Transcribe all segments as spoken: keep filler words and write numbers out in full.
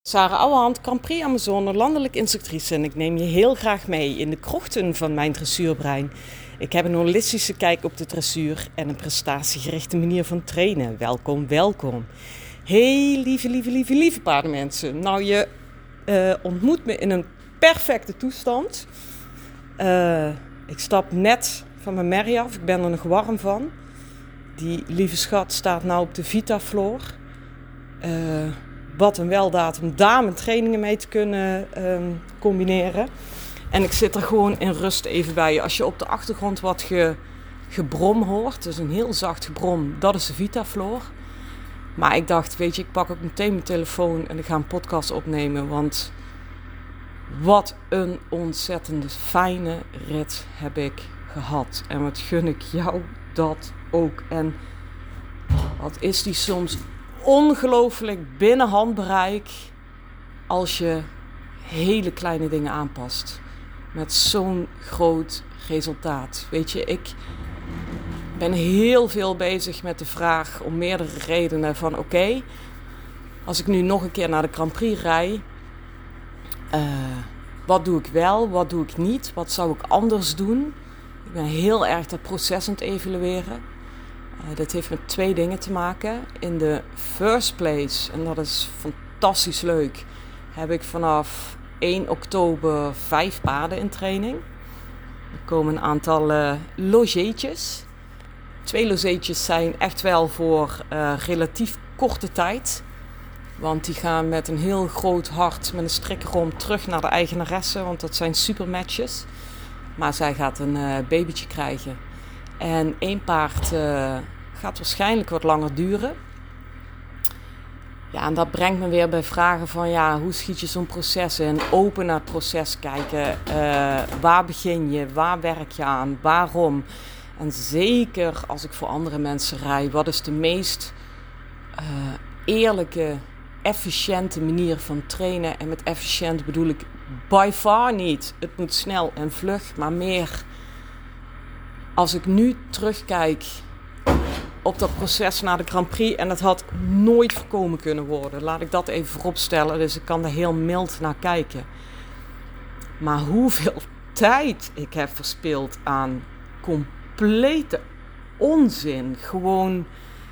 Sarah Ouwehand, Grand Prix Amazone, landelijk instructrice en ik neem je heel graag mee in de krochten van mijn dressuurbrein. Ik heb een holistische kijk op de dressuur en een prestatiegerichte manier van trainen. Welkom, welkom. Hey lieve, lieve, lieve, lieve paardenmensen. Nou, je uh, ontmoet me in een perfecte toestand. Uh, ik stap net van mijn merrie af, ik ben er nog warm van. Die lieve schat staat nou op de Vitafloor. Uh, Wat een weldaad om daar mijn trainingen mee te kunnen um, combineren. En ik zit er gewoon in rust even bij. Als je op de achtergrond wat ge, gebrom hoort, dus een heel zacht gebrom, dat is de Vitafloor. Maar ik dacht, weet je, ik pak ook meteen mijn telefoon en ik ga een podcast opnemen. Want wat een ontzettende fijne rit heb ik gehad. En wat gun ik jou dat ook. En wat is die soms ongelooflijk binnen handbereik als je hele kleine dingen aanpast. Met zo'n groot resultaat. Weet je, ik ben heel veel bezig met de vraag om meerdere redenen van oké, okay, als ik nu nog een keer naar de Grand Prix rij, uh, wat doe ik wel, wat doe ik niet, wat zou ik anders doen? Ik ben heel erg dat proces aan het evalueren. Uh, dat heeft met twee dingen te maken. In de first place, en dat is fantastisch leuk, heb ik vanaf één oktober vijf paarden in training. Er komen een aantal uh, logeetjes. Twee logeetjes zijn echt wel voor uh, relatief korte tijd. Want die gaan met een heel groot hart, met een strik erom, terug naar de eigenaresse. Want dat zijn supermatches. Maar zij gaat een uh, babytje krijgen. En één paard uh, gaat waarschijnlijk wat langer duren. Ja, en dat brengt me weer bij vragen van ja, hoe schiet je zo'n proces in? Open naar het proces kijken. Uh, waar begin je? Waar werk je aan? Waarom? En zeker als ik voor andere mensen rij, wat is de meest uh, eerlijke, efficiënte manier van trainen? En met efficiënt bedoel ik by far niet. Het moet snel en vlug, maar meer. Als ik nu terugkijk op dat proces naar de Grand Prix, en dat had nooit voorkomen kunnen worden. Laat ik dat even vooropstellen, dus ik kan er heel mild naar kijken. Maar hoeveel tijd ik heb verspild aan complete onzin. Gewoon,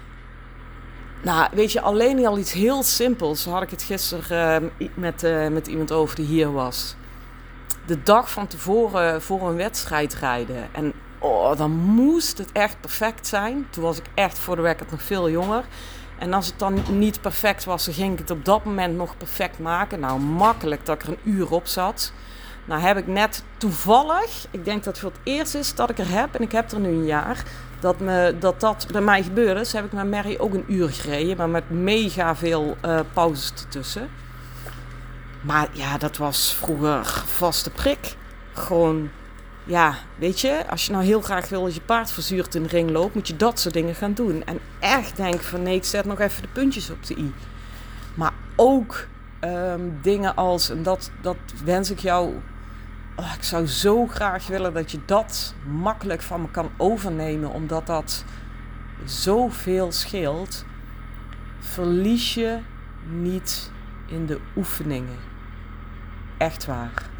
nou weet je, alleen al iets heel simpels. Zo had ik het gisteren uh, met, uh, met iemand over die hier was. De dag van tevoren voor een wedstrijd rijden. En oh, dan moest het echt perfect zijn. Toen was ik echt voor de record nog veel jonger. En als het dan niet perfect was, dan ging ik het op dat moment nog perfect maken. Nou, makkelijk dat ik er een uur op zat. Nou heb ik net toevallig, ik denk dat het voor het eerst is dat ik er heb, en ik heb er nu een jaar, dat me, dat, dat bij mij gebeurde. Dus heb ik met Mary ook een uur gereden, maar met mega veel uh, pauzes ertussen. Maar ja, dat was vroeger vaste prik. Gewoon, ja, weet je, als je nou heel graag wil dat je paard verzuurd in de ring loopt, moet je dat soort dingen gaan doen. En echt denk van nee, ik zet nog even de puntjes op de i. Maar ook um, dingen als, en dat, dat wens ik jou, oh, ik zou zo graag willen dat je dat makkelijk van me kan overnemen, omdat dat zoveel scheelt. Verlies je niet in de oefeningen. Echt waar.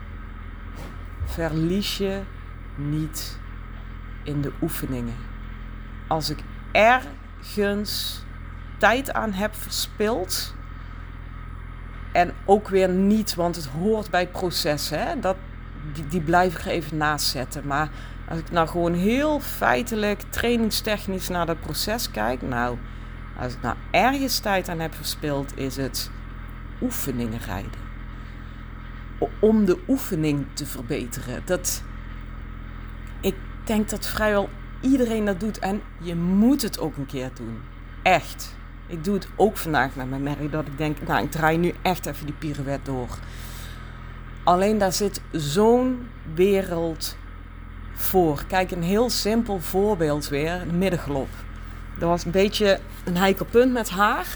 Verlies je niet in de oefeningen. Als ik ergens tijd aan heb verspild, en ook weer niet, want het hoort bij het proces, hè? Dat, die, die blijf ik er even naast zetten. Maar als ik nou gewoon heel feitelijk, trainingstechnisch naar dat proces kijk, nou, als ik nou ergens tijd aan heb verspild, is het oefeningen rijden. Om de oefening te verbeteren. Dat, ik denk dat vrijwel iedereen dat doet. En je moet het ook een keer doen. Echt. Ik doe het ook vandaag met mijn merrie. Dat ik denk, nou ik draai nu echt even die pirouette door. Alleen daar zit zo'n wereld voor. Kijk, een heel simpel voorbeeld weer. Middengalop. Dat was een beetje een heikel punt met haar.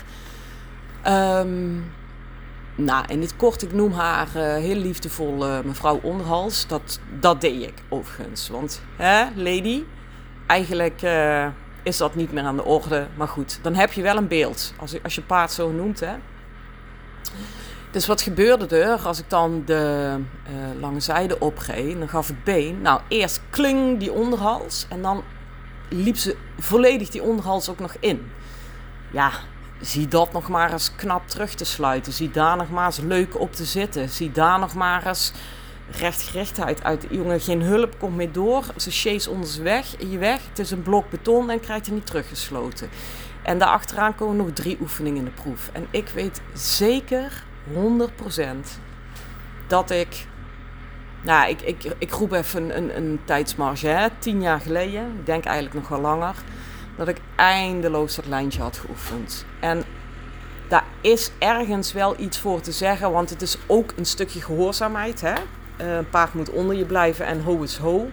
Um, Nou, in het kort, ik noem haar uh, heel liefdevol uh, mevrouw Onderhals. Dat, dat deed ik overigens. Want, hè, lady, eigenlijk uh, is dat niet meer aan de orde. Maar goed, dan heb je wel een beeld. Als, als je paard zo noemt, hè. Dus wat gebeurde er als ik dan de uh, lange zijde opreed? Dan gaf ik been. Nou, eerst kling die onderhals. En dan liep ze volledig die onderhals ook nog in. Ja, zie dat nog maar eens knap terug te sluiten. Zie daar nog maar eens leuk op te zitten. Zie daar nog maar eens rechtgerichtheid uit. Jongen, geen hulp, komt mee door. Ze chase onder zijn weg, in je weg. Het is een blok beton en krijgt hij niet teruggesloten. En daarachteraan komen nog drie oefeningen in de proef. En ik weet zeker honderd procent dat ik... Nou, ik, ik, ik roep even een, een, een tijdsmarge. Hè? Tien jaar geleden, ik denk eigenlijk nog wel langer, dat ik eindeloos dat lijntje had geoefend. En daar is ergens wel iets voor te zeggen, want het is ook een stukje gehoorzaamheid. Hè? Uh, een paard moet onder je blijven en ho is ho.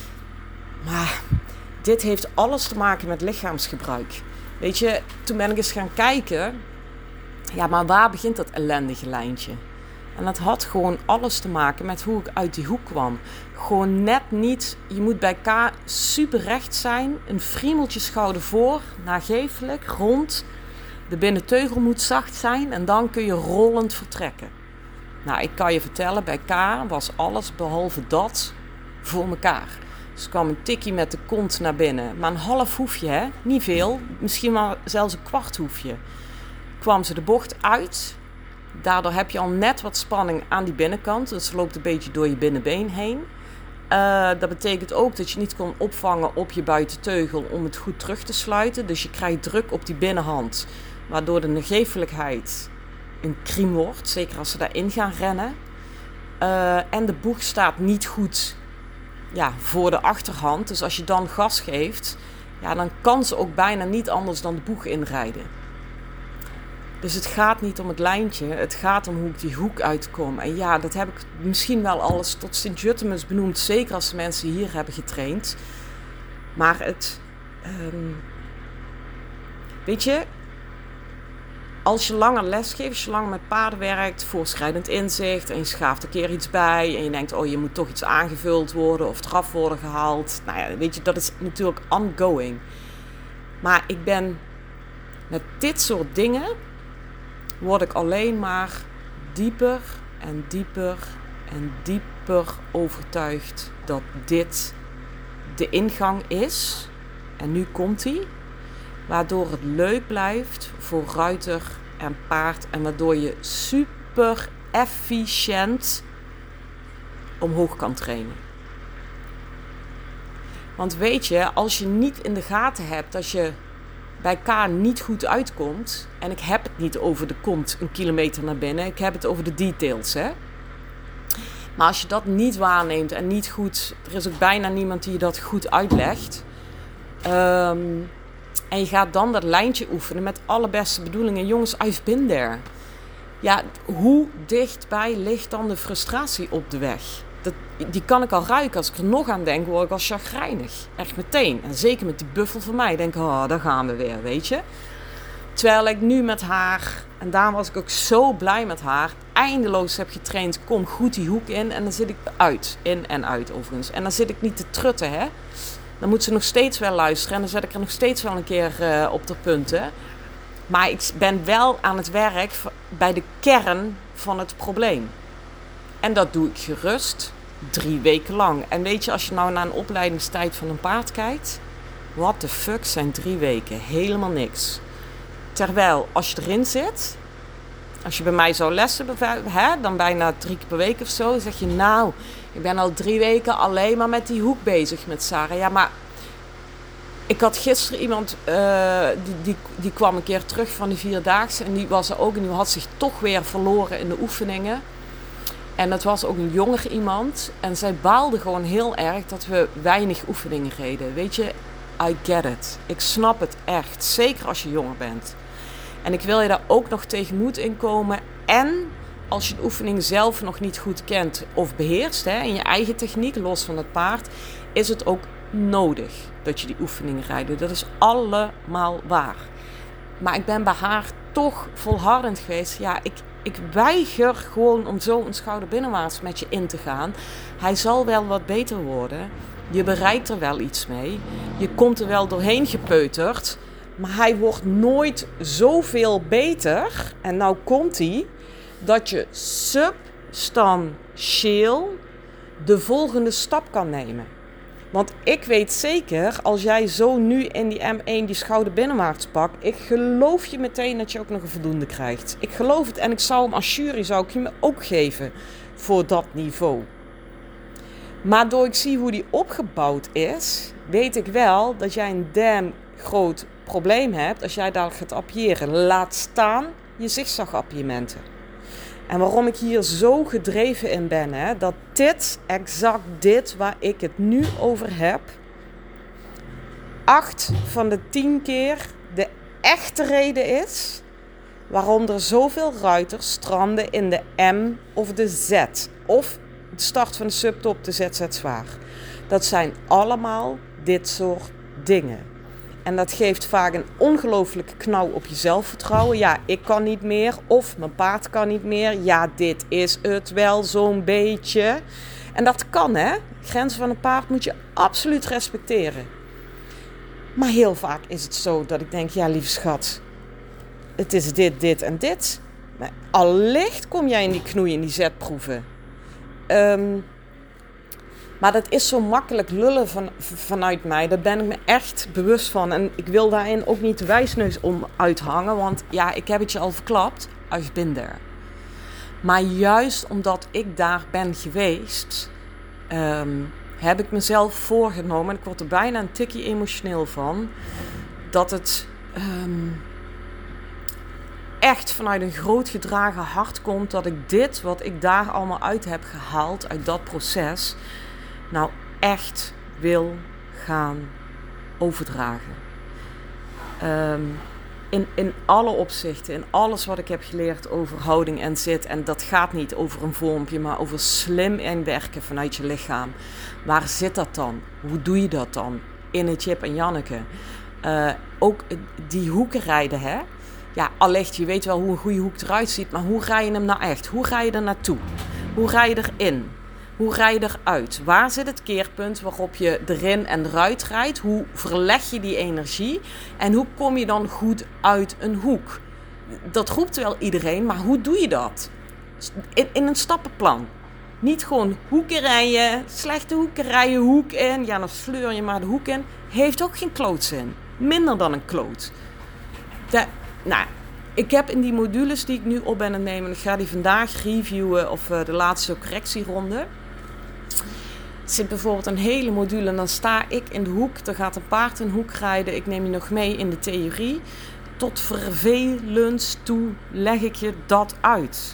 Maar dit heeft alles te maken met lichaamsgebruik. Weet je, toen ben ik eens gaan kijken, ja, maar waar begint dat ellendige lijntje? En dat had gewoon alles te maken met hoe ik uit die hoek kwam. Gewoon net niet, je moet bij K super recht zijn, een friemeltje schouder voor, nagevelijk, rond. De binnenteugel moet zacht zijn en dan kun je rollend vertrekken. Nou, ik kan je vertellen, bij K was alles behalve dat voor elkaar. Dus kwam een tikkie met de kont naar binnen. Maar een half hoefje, hè? Niet veel. Misschien wel zelfs een kwart hoefje. Kwam ze de bocht uit. Daardoor heb je al net wat spanning aan die binnenkant. Dus het loopt een beetje door je binnenbeen heen. Uh, dat betekent ook dat je niet kon opvangen op je buitenteugel om het goed terug te sluiten. Dus je krijgt druk op die binnenhand. Waardoor de negevelijkheid een kriem wordt. Zeker als ze daarin gaan rennen. Uh, en de boeg staat niet goed, ja, voor de achterhand. Dus als je dan gas geeft, ja, dan kan ze ook bijna niet anders dan de boeg inrijden. Dus het gaat niet om het lijntje, het gaat om hoe ik die hoek uitkom. En ja, dat heb ik misschien wel alles tot Sint-Jutemus benoemd, zeker als de mensen hier hebben getraind. Maar het, um, weet je, als je langer les geeft, als je langer met paarden werkt, voorschrijdend inzicht en je schaaft een keer iets bij en je denkt, oh, je moet toch iets aangevuld worden of eraf worden gehaald. Nou ja, weet je, dat is natuurlijk ongoing. Maar ik ben met dit soort dingen, word ik alleen maar dieper en dieper en dieper overtuigd dat dit de ingang is. En nu komt hij. Waardoor het leuk blijft voor ruiter en paard. En waardoor je super efficiënt omhoog kan trainen. Want weet je, als je niet in de gaten hebt, als je bij K niet goed uitkomt. En ik heb het niet over de kont een kilometer naar binnen. Ik heb het over de details, hè. Maar als je dat niet waarneemt en niet goed... Er is ook bijna niemand die je dat goed uitlegt. Um, en je gaat dan dat lijntje oefenen met alle beste bedoelingen. Jongens, I've been there. Ja, hoe dichtbij ligt dan de frustratie op de weg? Dat, die kan ik al ruiken. Als ik er nog aan denk, word ik al chagrijnig. Echt meteen. En zeker met die buffel van mij. Denk ik, oh, daar gaan we weer, weet je. Terwijl ik nu met haar, en daar was ik ook zo blij met haar, eindeloos heb getraind. Kom goed die hoek in en dan zit ik uit. In en uit overigens. En dan zit ik niet te trutten, hè. Dan moet ze nog steeds wel luisteren. En dan zet ik er nog steeds wel een keer uh, op de punten. Maar ik ben wel aan het werk bij de kern van het probleem. En dat doe ik gerust drie weken lang. En weet je, als je nou naar een opleidingstijd van een paard kijkt, what the fuck zijn drie weken? Helemaal niks. Terwijl, als je erin zit, als je bij mij zou lessen, hè, dan bijna drie keer per week of zo, zeg je, nou, ik ben al drie weken alleen maar met die hoek bezig met Sarah. Ja, maar ik had gisteren iemand, uh, die, die, die kwam een keer terug van die vierdaagse en die was er ook en die had zich toch weer verloren in de oefeningen. En dat was ook een jonger iemand. En zij baalde gewoon heel erg dat we weinig oefeningen reden. Weet je, I get it. Ik snap het echt. Zeker als je jonger bent. En ik wil je daar ook nog tegen moed in komen. En als je de oefening zelf nog niet goed kent of beheerst, hè, in je eigen techniek, los van het paard, is het ook nodig dat je die oefeningen rijdt. Dat is allemaal waar. Maar ik ben bij haar toch volhardend geweest. Ja, ik... Ik weiger gewoon om zo een schouder binnenwaarts met je in te gaan. Hij zal wel wat beter worden. Je bereikt er wel iets mee. Je komt er wel doorheen gepeuterd. Maar hij wordt nooit zoveel beter. En nou komt hij. dat je substantieel de volgende stap kan nemen. Want ik weet zeker, als jij zo nu in die M één die schouder binnenwaarts pakt, ik geloof je meteen dat je ook nog een voldoende krijgt. Ik geloof het en ik zou hem als jury zou ik je me ook geven voor dat niveau. Maar door ik zie hoe die opgebouwd is, weet ik wel dat jij een damn groot probleem hebt als jij daar gaat appiëren. Laat staan je zigzagappiëmenten. En waarom ik hier zo gedreven in ben, hè, dat dit, exact dit waar ik het nu over heb, acht van de tien keer de echte reden is waarom er zoveel ruiters stranden in de M of de Z. Of de start van de subtop, de Z Z zwaar. Dat zijn allemaal dit soort dingen. En dat geeft vaak een ongelooflijke knauw op je zelfvertrouwen. Ja, ik kan niet meer. Of mijn paard kan niet meer. Ja, dit is het wel zo'n beetje. En dat kan, hè. Grenzen van een paard moet je absoluut respecteren. Maar heel vaak is het zo dat ik denk, ja, lieve schat, het is dit, dit en dit. Maar allicht kom jij in die knoei, in die zetproeven. Um, maar dat is zo makkelijk lullen van, vanuit mij. Daar ben ik me echt bewust van. En ik wil daarin ook niet de wijsneus om uithangen. Want ja, ik heb het je al verklapt. I've been there. Maar juist omdat ik daar ben geweest, um, heb ik mezelf voorgenomen. En ik word er bijna een tikje emotioneel van. Dat het um, echt vanuit een groot gedragen hart komt. Dat ik dit, wat ik daar allemaal uit heb gehaald, uit dat proces, nou echt wil gaan overdragen. Um, in, in alle opzichten, in alles wat ik heb geleerd over houding en zit. En dat gaat niet over een vormpje, maar over slim inwerken vanuit je lichaam. Waar zit dat dan? Hoe doe je dat dan? In het Jip en Janneke. Uh, ook die hoeken rijden, hè? Ja, allicht, je weet wel hoe een goede hoek eruit ziet, maar hoe rij je hem nou echt? Hoe ga je er naartoe? Hoe ga je erin? Hoe rij je eruit? Waar zit het keerpunt waarop je erin en eruit rijdt? Hoe verleg je die energie? En hoe kom je dan goed uit een hoek? Dat roept wel iedereen, maar hoe doe je dat? In, in een stappenplan. Niet gewoon hoeken rijden, slechte hoeken rijden, hoek in. Ja, dan sleur je maar de hoek in. Heeft ook geen klootzin. Minder dan een kloot. De, nou, ik heb in die modules die ik nu op ben aan het nemen, ik ga die vandaag reviewen of uh, de laatste correctieronde. Er zit bijvoorbeeld een hele module en dan sta ik in de hoek. Er gaat een paard een hoek rijden. Ik neem je nog mee in de theorie. Tot vervelens toe leg ik je dat uit.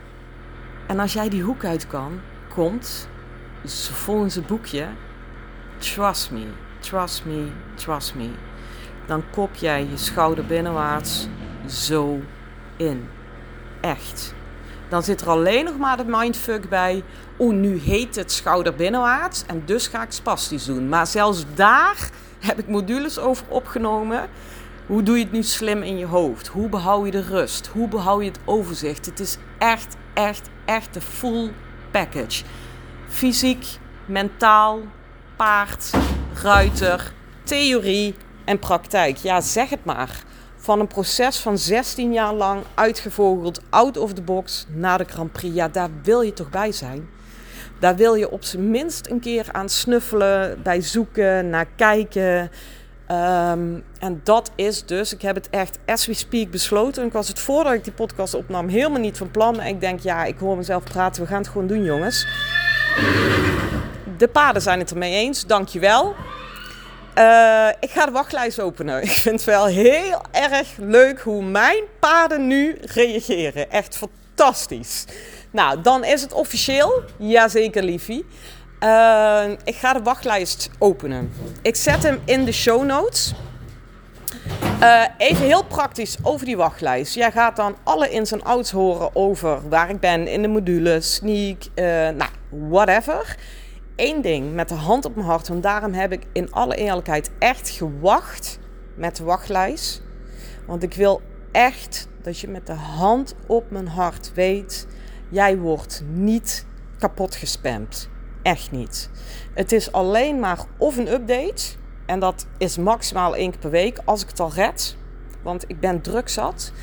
En als jij die hoek uit kan, komt, dus volgens het boekje, trust me, trust me, trust me. Dan kop jij je schouder binnenwaarts zo in. Echt. Dan zit er alleen nog maar de mindfuck bij. Oeh, nu heet het schouder binnenwaarts en dus ga ik spastisch doen. Maar zelfs daar heb ik modules over opgenomen. Hoe doe je het nu slim in je hoofd? Hoe behoud je de rust? Hoe behoud je het overzicht? Het is echt, echt, echt de full package. Fysiek, mentaal, paard, ruiter, theorie en praktijk. Ja, zeg het maar. Van een proces van zestien jaar lang uitgevogeld, out of the box, naar de Grand Prix. Ja, daar wil je toch bij zijn? Daar wil je op zijn minst een keer aan snuffelen, bij zoeken, naar kijken. Um, en dat is dus, ik heb het echt as we speak besloten. Ik was het voordat ik die podcast opnam helemaal niet van plan. Maar ik denk, ja, ik hoor mezelf praten. We gaan het gewoon doen, jongens. De paarden zijn het ermee eens. Dankjewel. Uh, ik ga de wachtlijst openen. Ik vind het wel heel erg leuk hoe mijn paarden nu reageren. Echt fantastisch. Nou, dan is het officieel. Jazeker, liefie. Uh, ik ga de wachtlijst openen. Ik zet hem in de show notes. Uh, even heel praktisch over die wachtlijst. Jij gaat dan alle ins en outs horen over waar ik ben in de module, sneak, uh, nou, whatever. Eén ding met de hand op mijn hart, want daarom heb ik in alle eerlijkheid echt gewacht met de wachtlijst. Want ik wil echt dat je met de hand op mijn hart weet, jij wordt niet kapot gespamd. Echt niet. Het is alleen maar of een update. En dat is maximaal één keer per week als ik het al red. Want ik ben druk zat.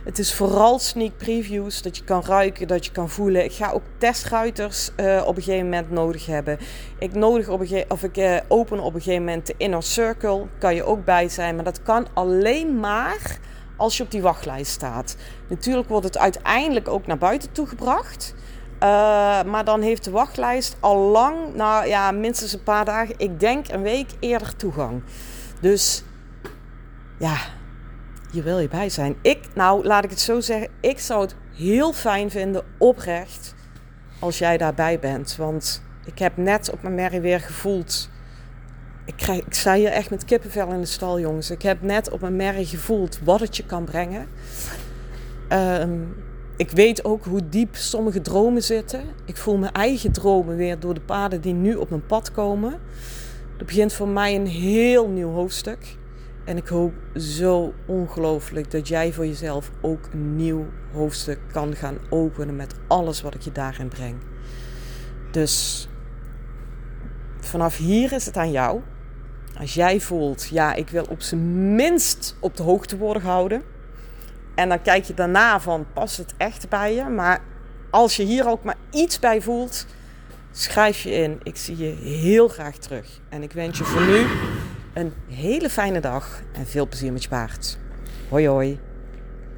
Het is vooral sneak previews, dat je kan ruiken, dat je kan voelen. Ik ga ook testruiters uh, op een gegeven moment nodig hebben. Ik, nodig op een ge- of ik uh, open op een gegeven moment de Inner Circle. Kan je ook bij zijn, maar dat kan alleen maar als je op die wachtlijst staat. Natuurlijk wordt het uiteindelijk ook naar buiten toe gebracht. Uh, maar dan heeft de wachtlijst al lang, nou ja, minstens een paar dagen, ik denk een week eerder toegang. Dus ja, hier wil je bij zijn. Ik, nou laat ik het zo zeggen, ik zou het heel fijn vinden, oprecht, als jij daarbij bent. Want ik heb net op mijn merrie weer gevoeld, ik, krijg, ik sta hier echt met kippenvel in de stal, jongens. Ik heb net op mijn merrie gevoeld wat het je kan brengen. Um, ik weet ook hoe diep sommige dromen zitten. Ik voel mijn eigen dromen weer door de paden die nu op mijn pad komen. Er begint voor mij een heel nieuw hoofdstuk. En ik hoop zo ongelooflijk dat jij voor jezelf ook een nieuw hoofdstuk kan gaan openen met alles wat ik je daarin breng. Dus vanaf hier is het aan jou. Als jij voelt, ja, ik wil op zijn minst op de hoogte worden gehouden. En dan kijk je daarna van, past het echt bij je? Maar als je hier ook maar iets bij voelt, schrijf je in. Ik zie je heel graag terug. En ik wens je voor nu een hele fijne dag en veel plezier met je paard. Hoi hoi.